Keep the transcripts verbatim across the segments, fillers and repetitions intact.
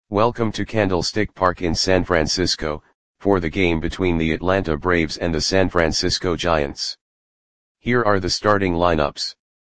Welcome to Candlestick Park in San Francisco, for the game between the Atlanta Braves and the San Francisco Giants. Here are the starting lineups.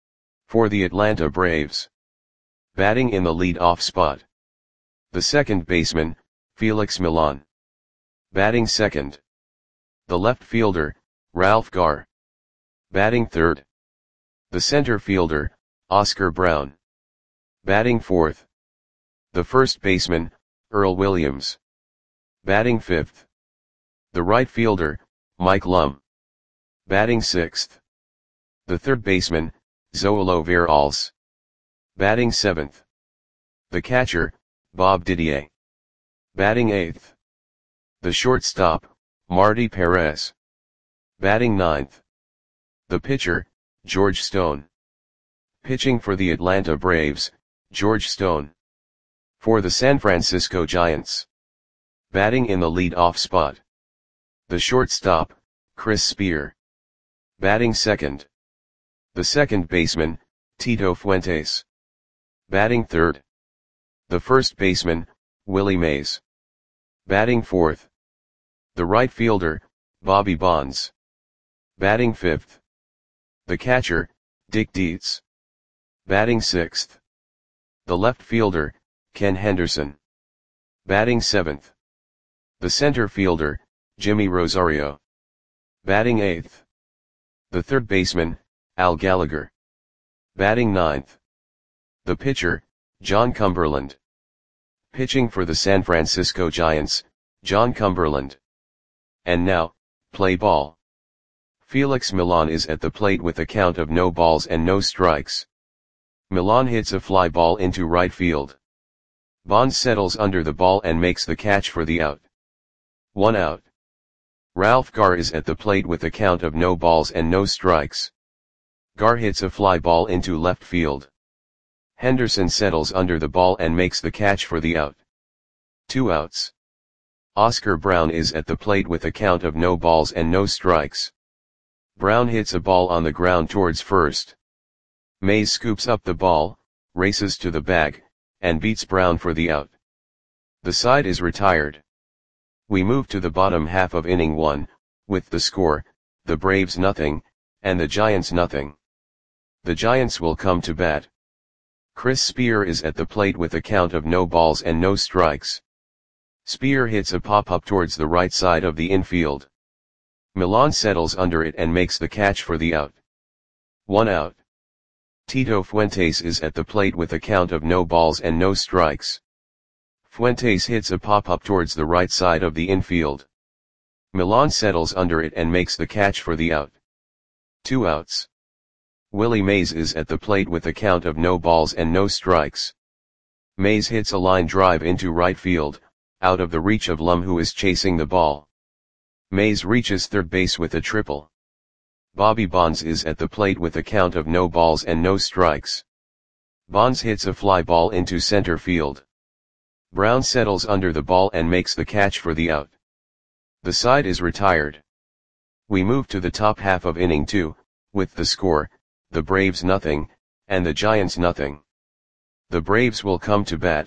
For the Atlanta Braves. Batting in the lead-off spot. The second baseman, Felix Millan. Batting second. The left fielder, Ralph Garr. Batting third. The center fielder, Oscar Brown. Batting fourth. The first baseman, Earl Williams. Batting fifth. The right fielder, Mike Lum. Batting sixth. The third baseman, Zoilo Veralles. Batting seventh. The catcher, Bob Didier. Batting eighth. The shortstop, Marty Perez. Batting ninth. The pitcher, George Stone. Pitching for the Atlanta Braves, George Stone. For the San Francisco Giants. Batting in the lead-off spot. The shortstop, Chris Spear. Batting second. The second baseman, Tito Fuentes. Batting third. The first baseman, Willie Mays. Batting fourth. The right fielder, Bobby Bonds. Batting fifth. The catcher, Dick Dietz. Batting sixth. The left fielder, Ken Henderson. Batting seventh. The center fielder, Jimmy Rosario. Batting eighth. The third baseman, Al Gallagher. Batting ninth. The pitcher, John Cumberland. Pitching for the San Francisco Giants, John Cumberland. And now, play ball. Felix Millan is at the plate with a count of no balls and no strikes. Millan hits a fly ball into right field. Bonds settles under the ball and makes the catch for the out. One out. Ralph Garr is at the plate with a count of no balls and no strikes. Garr hits a fly ball into left field. Henderson settles under the ball and makes the catch for the out. Two outs. Oscar Brown is at the plate with a count of no balls and no strikes. Brown hits a ball on the ground towards first. Mays scoops up the ball, races to the bag, and beats Brown for the out. The side is retired. We move to the bottom half of inning one, with the score, the Braves nothing, and the Giants nothing. The Giants will come to bat. Chris Spear is at the plate with a count of no balls and no strikes. Spear hits a pop-up towards the right side of the infield. Millan settles under it and makes the catch for the out. One out. Tito Fuentes is at the plate with a count of no balls and no strikes. Fuentes hits a pop-up towards the right side of the infield. Millan settles under it and makes the catch for the out. Two outs. Willie Mays is at the plate with a count of no balls and no strikes. Mays hits a line drive into right field, out of the reach of Lum, who is chasing the ball. Mays reaches third base with a triple. Bobby Bonds is at the plate with a count of no balls and no strikes. Bonds hits a fly ball into center field. Brown settles under the ball and makes the catch for the out. The side is retired. We move to the top half of inning two, with the score, the Braves nothing, and the Giants nothing. The Braves will come to bat.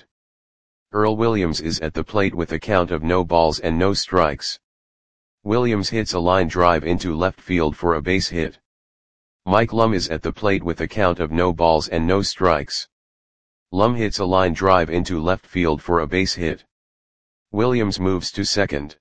Earl Williams is at the plate with a count of no balls and no strikes. Williams hits a line drive into left field for a base hit. Mike Lum is at the plate with a count of no balls and no strikes. Lum hits a line drive into left field for a base hit. Williams moves to second.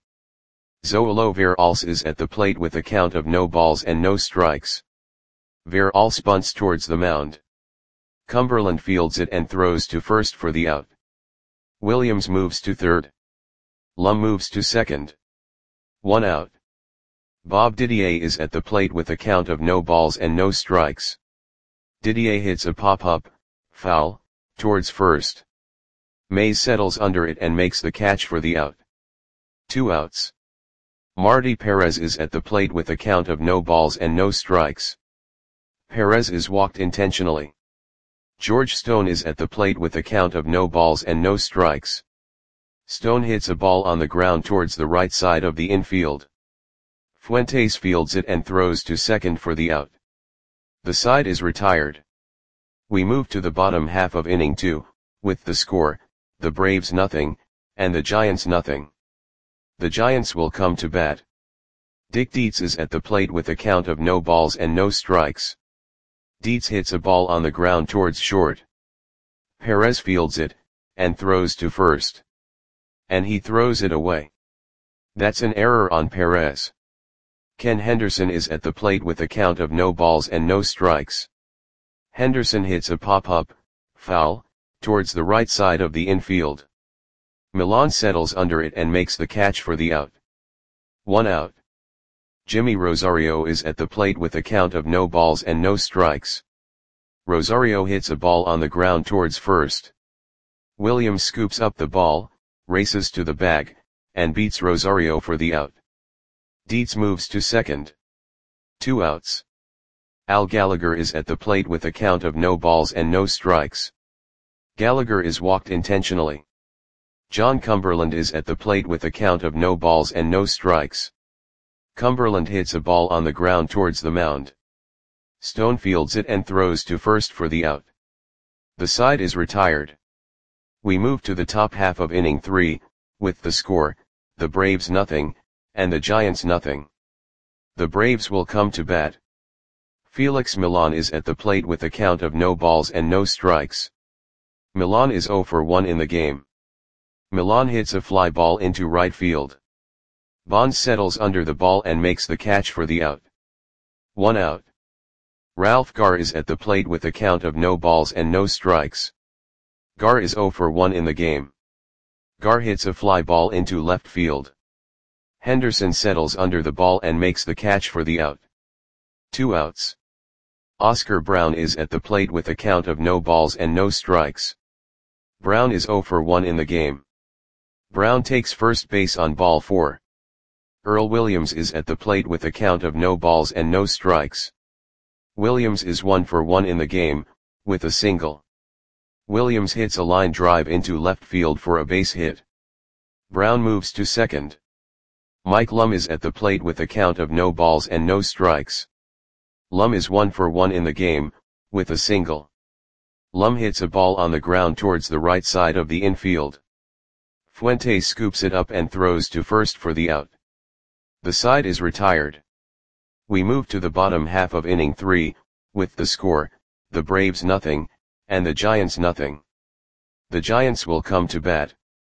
Zoilo Veralles is at the plate with a count of no balls and no strikes. Veralles bunts towards the mound. Cumberland fields it and throws to first for the out. Williams moves to third. Lum moves to second. One out. Bob Didier is at the plate with a count of no balls and no strikes. Didier hits a pop-up, foul, towards first. Mays settles under it and makes the catch for the out. Two outs. Marty Perez is at the plate with a count of no balls and no strikes. Perez is walked intentionally. George Stone is at the plate with a count of no balls and no strikes. Stone hits a ball on the ground towards the right side of the infield. Fuentes fields it and throws to second for the out. The side is retired. We move to the bottom half of inning two, with the score, the Braves nothing, and the Giants nothing. The Giants will come to bat. Dick Dietz is at the plate with a count of no balls and no strikes. Dietz hits a ball on the ground towards short. Perez fields it, and throws to first. And he throws it away. That's an error on Perez. Ken Henderson is at the plate with a count of no balls and no strikes. Henderson hits a pop-up, foul, towards the right side of the infield. Millan settles under it and makes the catch for the out. One out. Jimmy Rosario is at the plate with a count of no balls and no strikes. Rosario hits a ball on the ground towards first. Williams scoops up the ball, races to the bag, and beats Rosario for the out. Dietz moves to second. Two outs. Al Gallagher is at the plate with a count of no balls and no strikes. Gallagher is walked intentionally. John Cumberland is at the plate with a count of no balls and no strikes. Cumberland hits a ball on the ground towards the mound. Stone fields it and throws to first for the out. The side is retired. We move to the top half of inning three, with the score, the Braves nothing, and the Giants nothing. The Braves will come to bat. Felix Millan is at the plate with a count of no balls and no strikes. Millan is oh for one in the game. Millan hits a fly ball into right field. Bonds settles under the ball and makes the catch for the out. One out. Ralph Garr is at the plate with a count of no balls and no strikes. Garr is oh for one in the game. Garr hits a fly ball into left field. Henderson settles under the ball and makes the catch for the out. Two outs. Oscar Brown is at the plate with a count of no balls and no strikes. Brown is oh for one in the game. Brown takes first base on ball four. Earl Williams is at the plate with a count of no balls and no strikes. Williams is one for one in the game, with a single. Williams hits a line drive into left field for a base hit. Brown moves to second. Mike Lum is at the plate with a count of no balls and no strikes. Lum is one for one in the game, with a single. Lum hits a ball on the ground towards the right side of the infield. Fuentes scoops it up and throws to first for the out. The side is retired. We move to the bottom half of inning three, with the score, the Braves nothing, and the Giants nothing. The Giants will come to bat.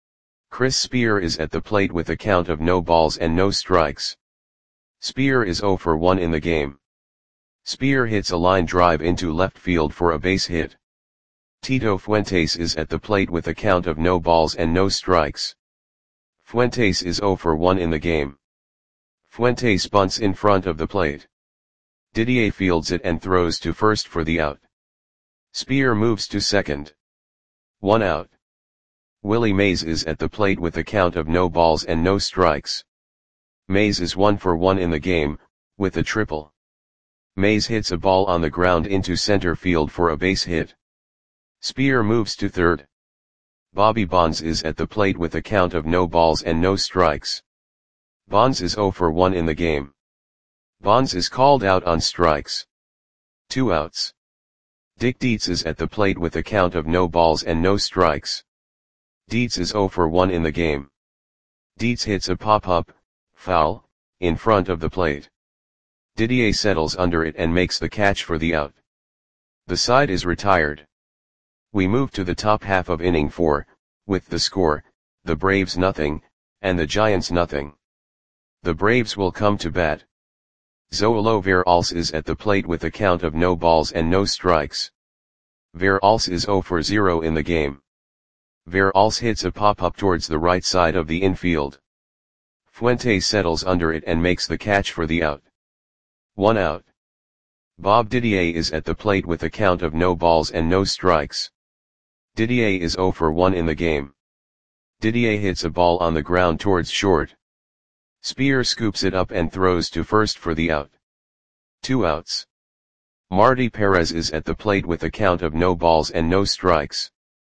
Chris Spear is at the plate with a count of no balls and no strikes. Spear is oh for one in the game. Spear hits a line drive into left field for a base hit. Tito Fuentes is at the plate with a count of no balls and no strikes. Fuentes is oh for one in the game. Fuentes bunts in front of the plate. Didier fields it and throws to first for the out. Spear moves to second. One out. Willie Mays is at the plate with a count of no balls and no strikes. Mays is one for one in the game, with a triple. Mays hits a ball on the ground into center field for a base hit. Spear moves to third. Bobby Bonds is at the plate with a count of no balls and no strikes. Bonds is oh for one in the game. Bonds is called out on strikes. Two outs. Dick Dietz is at the plate with a count of no balls and no strikes. Dietz is oh for one in the game. Dietz hits a pop-up, foul, in front of the plate. Didier settles under it and makes the catch for the out. The side is retired. We move to the top half of inning four, with the score, the Braves nothing, and the Giants nothing. The Braves will come to bat. Zoilo Veralce is at the plate with a count of no balls and no strikes. Veralce is oh for zero in the game. Veralce hits a pop-up towards the right side of the infield. Fuentes settles under it and makes the catch for the out. One out. Bob Didier is at the plate with a count of no balls and no strikes. Didier is oh for one in the game. Didier hits a ball on the ground towards short. Spear scoops it up and throws to first for the out. Two outs. Marty Perez is at the plate with a count of no balls and no strikes.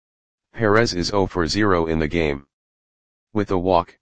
Perez is oh for zero in the game. With a walk.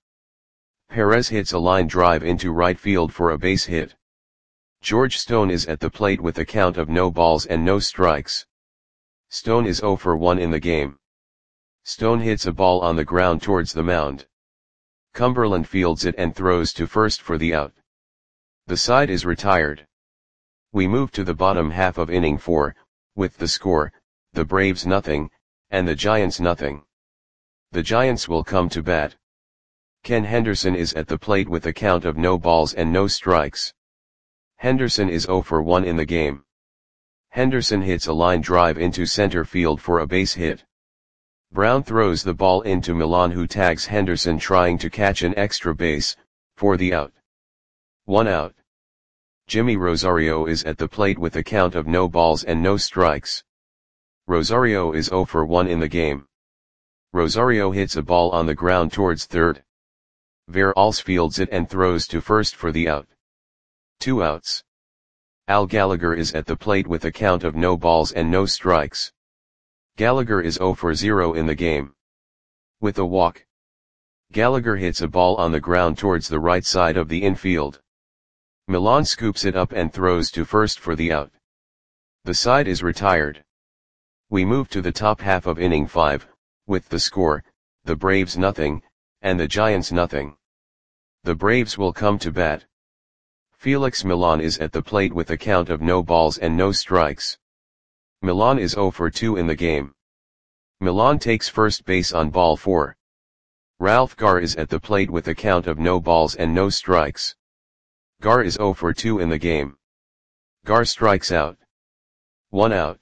Perez hits a line drive into right field for a base hit. George Stone is at the plate with a count of no balls and no strikes. Stone is oh for one in the game. Stone hits a ball on the ground towards the mound. Cumberland fields it and throws to first for the out. The side is retired. We move to the bottom half of inning four, with the score, the Braves nothing, and the Giants nothing. The Giants will come to bat. Ken Henderson is at the plate with a count of no balls and no strikes. Henderson is oh for one in the game. Henderson hits a line drive into center field for a base hit. Brown throws the ball into Milan, who tags Henderson trying to catch an extra base, for the out. One out. Jimmy Rosario is at the plate with a count of no balls and no strikes. Rosario is oh for one in the game. Rosario hits a ball on the ground towards third. Veralles fields it and throws to first for the out. Two outs. Al Gallagher is at the plate with a count of no balls and no strikes. Gallagher is oh for zero in the game. With a walk. Gallagher hits a ball on the ground towards the right side of the infield. Milan scoops it up and throws to first for the out. The side is retired. We move to the top half of inning five, with the score, the Braves nothing, and the Giants nothing. The Braves will come to bat. Felix Milan is at the plate with a count of no balls and no strikes. Milan is oh for two in the game. Milan takes first base on ball four. Ralph Garr is at the plate with a count of no balls and no strikes. Garr is oh for two in the game. Garr strikes out. One out.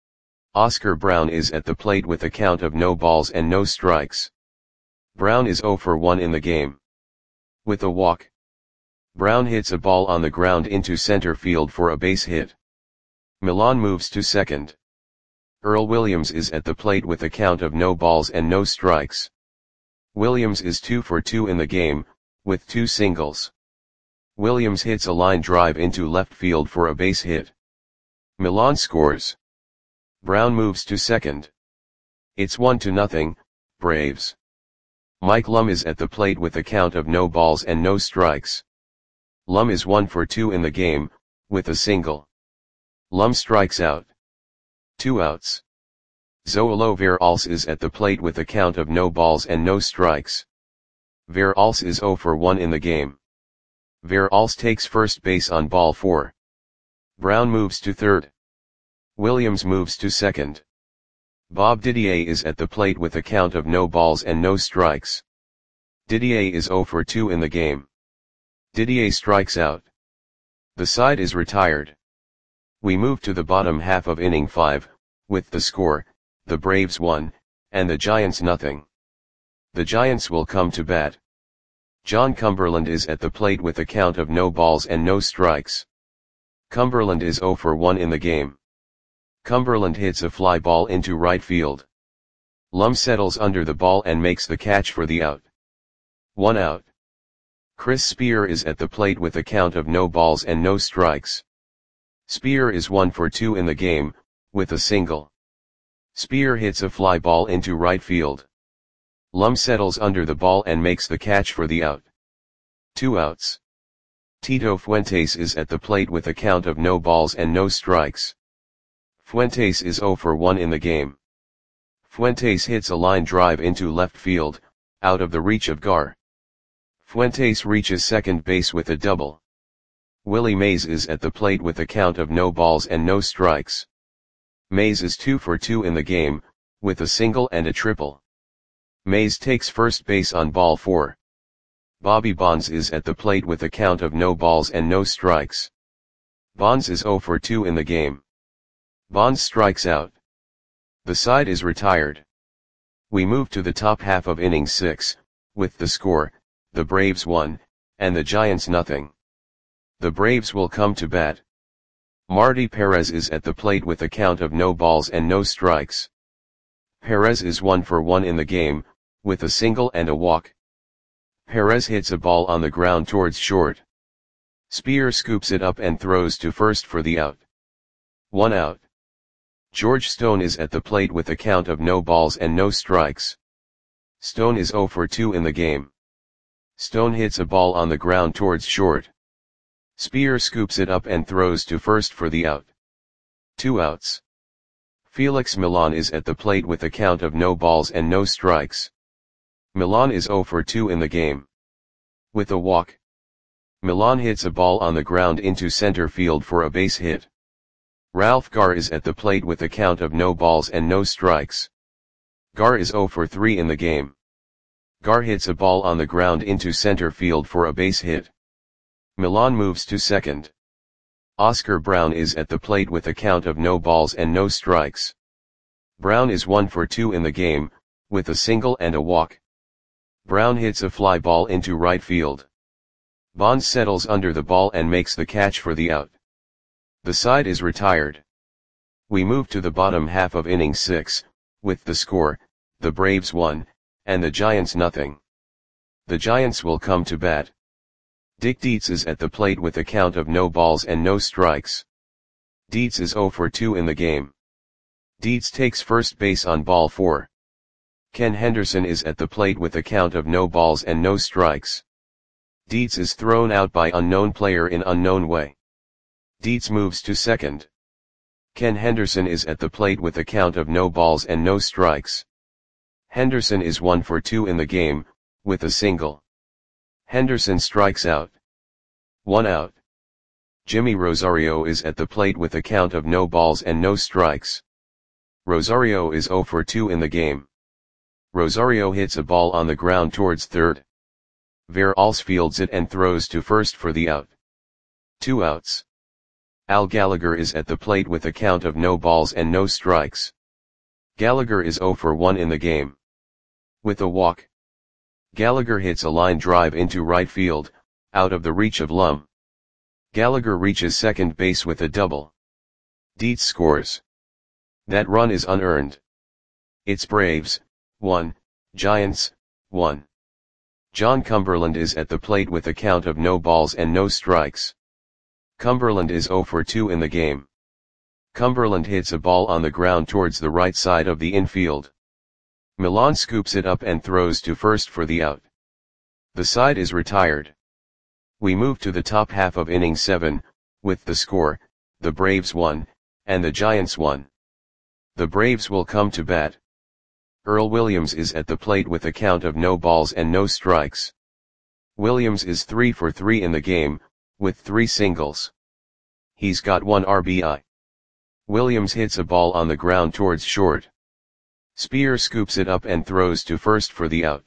Oscar Brown is at the plate with a count of no balls and no strikes. Brown is oh for one in the game. With a walk. Brown hits a ball on the ground into center field for a base hit. Milan moves to second. Earl Williams is at the plate with a count of no balls and no strikes. Williams is two for two in the game, with two singles. Williams hits a line drive into left field for a base hit. Milan scores. Brown moves to second. It's one to nothing, Braves. Mike Lum is at the plate with a count of no balls and no strikes. Lum is one for two in the game, with a single. Lum strikes out. Two outs. Zoilo Veralles is at the plate with a count of no balls and no strikes. Veralles is oh for one in the game. Veralles takes first base on ball four. Brown moves to third. Williams moves to second. Bob Didier is at the plate with a count of no balls and no strikes. Didier is oh for two in the game. Didier strikes out. The side is retired. We move to the bottom half of inning five, with the score, the Braves one, and the Giants nothing. The Giants will come to bat. John Cumberland is at the plate with a count of no balls and no strikes. Cumberland is oh for one in the game. Cumberland hits a fly ball into right field. Lum settles under the ball and makes the catch for the out. One out. Chris Spear is at the plate with a count of no balls and no strikes. Spear is one for two in the game, with a single. Spear hits a fly ball into right field. Lum settles under the ball and makes the catch for the out. Two outs. Tito Fuentes is at the plate with a count of no balls and no strikes. Fuentes is oh for one in the game. Fuentes hits a line drive into left field, out of the reach of Garr. Fuentes reaches second base with a double. Willie Mays is at the plate with a count of no balls and no strikes. Mays is two for two in the game, with a single and a triple. Mays takes first base on ball four. Bobby Bonds is at the plate with a count of no balls and no strikes. Bonds is oh for two in the game. Bonds strikes out. The side is retired. We move to the top half of inning six, with the score, the Braves one, and the Giants nothing. The Braves will come to bat. Marty Perez is at the plate with a count of no balls and no strikes. Perez is one for one in the game, with a single and a walk. Perez hits a ball on the ground towards short. Spear scoops it up and throws to first for the out. One out. George Stone is at the plate with a count of no balls and no strikes. Stone is oh for two in the game. Stone hits a ball on the ground towards short. Spear scoops it up and throws to first for the out. Two outs. Felix Milan is at the plate with a count of no balls and no strikes. Milan is zero for two in the game. With a walk, Milan hits a ball on the ground into center field for a base hit. Ralph Garr is at the plate with a count of no balls and no strikes. Garr is zero for three in the game. Garr hits a ball on the ground into center field for a base hit. Milan moves to second. Oscar Brown is at the plate with a count of no balls and no strikes. Brown is one for two in the game, with a single and a walk. Brown hits a fly ball into right field. Bonds settles under the ball and makes the catch for the out. The side is retired. We move to the bottom half of inning six, with the score, the Braves one, and the Giants nothing. The Giants will come to bat. Dick Dietz is at the plate with a count of no balls and no strikes. Dietz is zero for two in the game. Dietz takes first base on ball four. Ken Henderson is at the plate with a count of no balls and no strikes. Dietz is thrown out by unknown player in unknown way. Dietz moves to second. Ken Henderson is at the plate with a count of no balls and no strikes. Henderson is one for two in the game, with a single. Henderson strikes out. One out. Jimmy Rosario is at the plate with a count of no balls and no strikes. Rosario is zero for two in the game. Rosario hits a ball on the ground towards third. Veralls fields it and throws to first for the out. Two outs. Al Gallagher is at the plate with a count of no balls and no strikes. Gallagher is zero for one in the game. With a walk, Gallagher hits a line drive into right field, out of the reach of Lum. Gallagher reaches second base with a double. Dietz scores. That run is unearned. It's Braves, one, Giants, one. John Cumberland is at the plate with a count of no balls and no strikes. Cumberland is zero for two in the game. Cumberland hits a ball on the ground towards the right side of the infield. Milan scoops it up and throws to first for the out. The side is retired. We move to the top half of inning seven, with the score, the Braves one, and the Giants one. The Braves will come to bat. Earl Williams is at the plate with a count of no balls and no strikes. Williams is three for three in the game, with three singles. He's got one R B I. Williams hits a ball on the ground towards short. Spear scoops it up and throws to first for the out.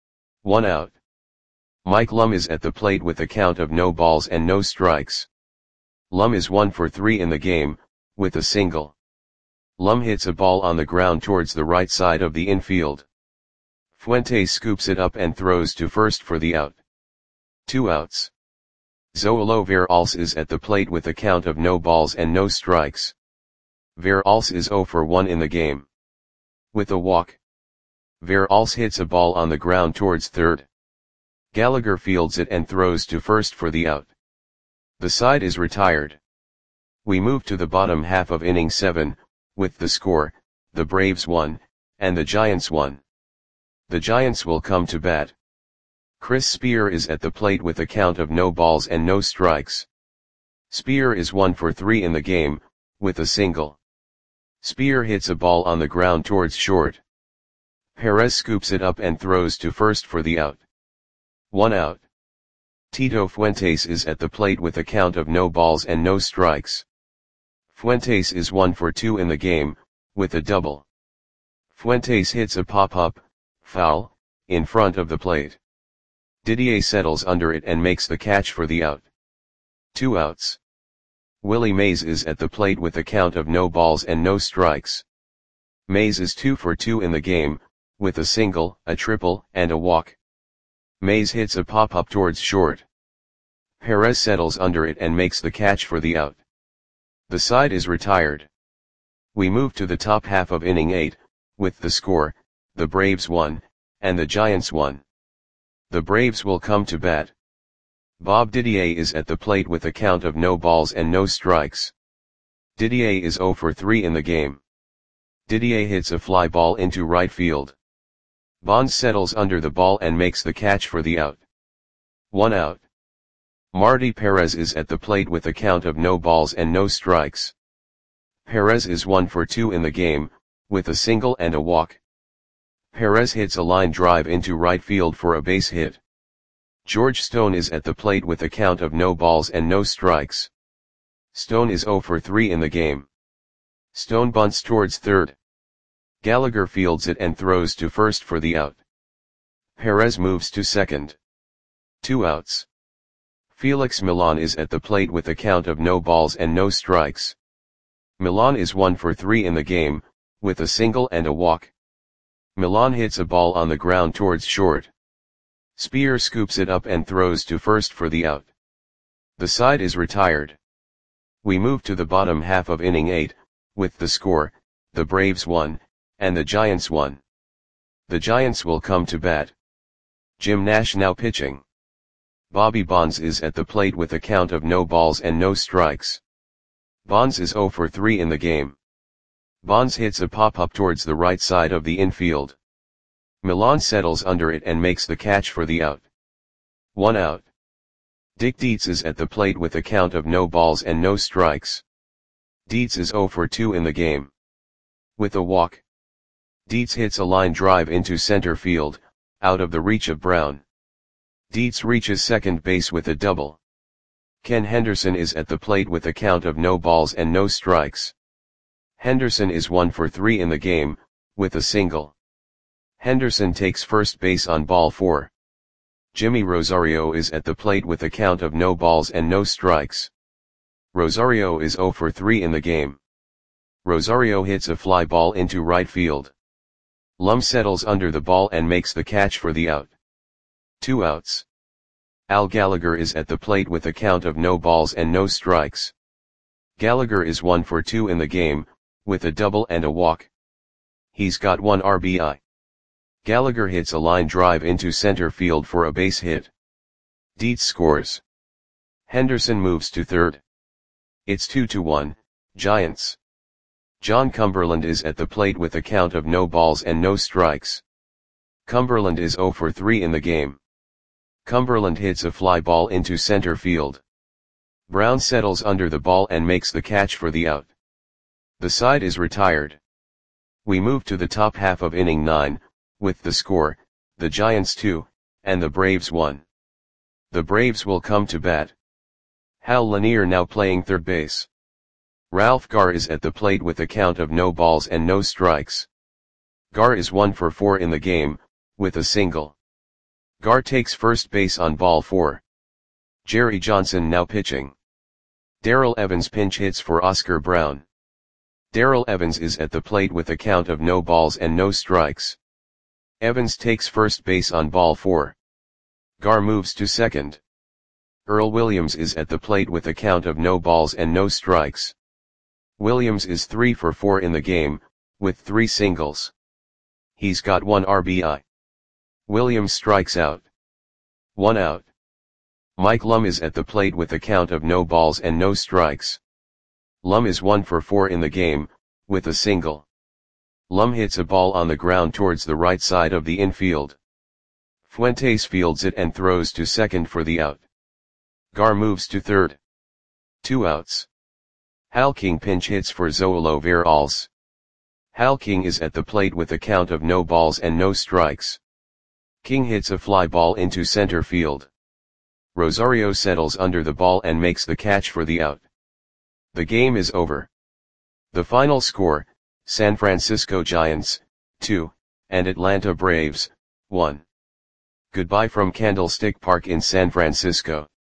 One out. Mike Lum is at the plate with a count of no balls and no strikes. Lum is one for three in the game, with a single. Lum hits a ball on the ground towards the right side of the infield. Fuentes scoops it up and throws to first for the out. Two outs. Zoilo Veralls is at the plate with a count of no balls and no strikes. Veralls is zero for one in the game. With a walk, Veralls hits a ball on the ground towards third. Gallagher fields it and throws to first for the out. The side is retired. We move to the bottom half of inning seven, with the score, the Braves one, and the Giants one. The Giants will come to bat. Chris Spear is at the plate with a count of no balls and no strikes. Spear is one for three in the game, with a single. Spear hits a ball on the ground towards short. Perez scoops it up and throws to first for the out. One out. Tito Fuentes is at the plate with a count of no balls and no strikes. Fuentes is one for two in the game, with a double. Fuentes hits a pop-up, foul, in front of the plate. Didier settles under it and makes the catch for the out. Two outs. Willie Mays is at the plate with a count of no balls and no strikes. Mays is two for two in the game, with a single, a triple, and a walk. Mays hits a pop-up towards short. Perez settles under it and makes the catch for the out. The side is retired. We move to the top half of inning eight, with the score, the Braves one, and the Giants one. The Braves will come to bat. Bob Didier is at the plate with a count of no balls and no strikes. Didier is zero for three in the game. Didier hits a fly ball into right field. Bonds settles under the ball and makes the catch for the out. One out. Marty Perez is at the plate with a count of no balls and no strikes. Perez is one for two in the game, with a single and a walk. Perez hits a line drive into right field for a base hit. George Stone is at the plate with a count of no balls and no strikes. Stone is zero for three in the game. Stone bunts towards third. Gallagher fields it and throws to first for the out. Perez moves to second. Two outs. Felix Millan is at the plate with a count of no balls and no strikes. Millan is one for three in the game, with a single and a walk. Millan hits a ball on the ground towards short. Spear scoops it up and throws to first for the out. The side is retired. We move to the bottom half of inning eight, with the score, the Braves won, and the Giants won. The Giants will come to bat. Jim Nash now pitching. Bobby Bonds is at the plate with a count of no balls and no strikes. Bonds is zero for three in the game. Bonds hits a pop-up towards the right side of the infield. Millan settles under it and makes the catch for the out. One out. Dick Dietz is at the plate with a count of no balls and no strikes. Dietz is zero for two in the game. With a walk. Dietz hits a line drive into center field, out of the reach of Brown. Dietz reaches second base with a double. Ken Henderson is at the plate with a count of no balls and no strikes. Henderson is one for three in the game, with a single. Henderson takes first base on ball four. Jimmy Rosario is at the plate with a count of no balls and no strikes. Rosario is zero for three in the game. Rosario hits a fly ball into right field. Lum settles under the ball and makes the catch for the out. Two outs. Al Gallagher is at the plate with a count of no balls and no strikes. Gallagher is one for two in the game, with a double and a walk. He's got one R B I. Gallagher hits a line drive into center field for a base hit. Dietz scores. Henderson moves to third. It's two to one, Giants. John Cumberland is at the plate with a count of no balls and no strikes. Cumberland is zero for three in the game. Cumberland hits a fly ball into center field. Brown settles under the ball and makes the catch for the out. The side is retired. We move to the top half of inning nine, with the score, the Giants two, and the Braves one. The Braves will come to bat. Hal Lanier now playing third base. Ralph Garr is at the plate with a count of no balls and no strikes. Garr is one for four in the game, with a single. Garr takes first base on ball four. Jerry Johnson now pitching. Darrell Evans pinch hits for Oscar Brown. Darrell Evans is at the plate with a count of no balls and no strikes. Evans takes first base on ball four. Garr moves to second. Earl Williams is at the plate with a count of no balls and no strikes. Williams is three for four in the game, with three singles. He's got one R B I. Williams strikes out. One out. Mike Lum is at the plate with a count of no balls and no strikes. Lum is one for four in the game, with a single. Lum hits a ball on the ground towards the right side of the infield. Fuentes fields it and throws to second for the out. Garr moves to third. Two outs. Hal King pinch hits for Zoilo Veralles. Hal King is at the plate with a count of no balls and no strikes. King hits a fly ball into center field. Rosario settles under the ball and makes the catch for the out. The game is over. The final score, San Francisco Giants, two, and Atlanta Braves, one. Goodbye from Candlestick Park in San Francisco.